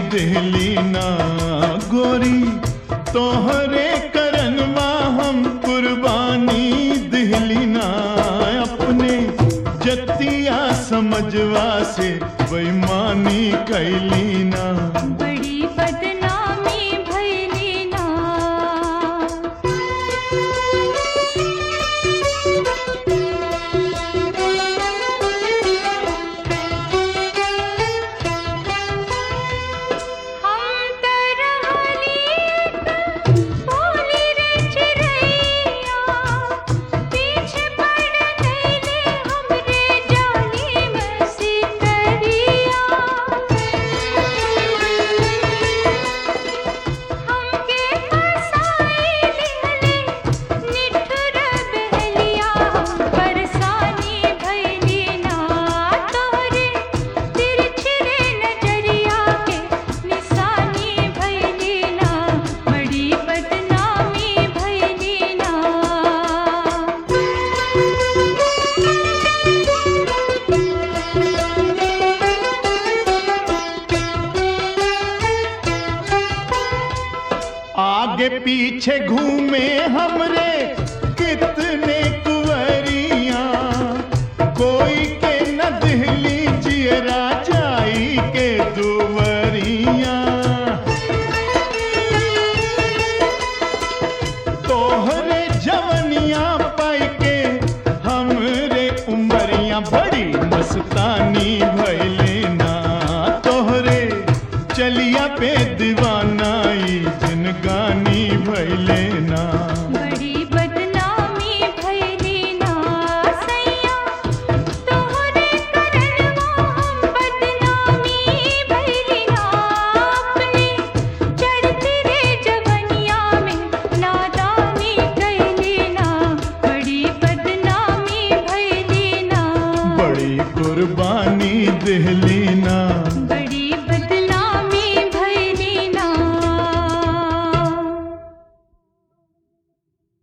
दिहली ना गोरी तोहरे करनवा हम कुर्बानी दिहली ना अपने जतिया समझवा से बेईमानी कैली ना बड़ी बदनामी भइली ना हम तरहली बोली रे चिरैया पीछे पड़ गईले हमरे जालिम सिकरिया हमके फसाई दिहले निठुर बहलिया परेशानी भइली ना तोहरे तिरछी रे नजरिया के निशानी भइली ना बड़ी बदनामी भइली ना आगे पीछे घूमे हमरे कितना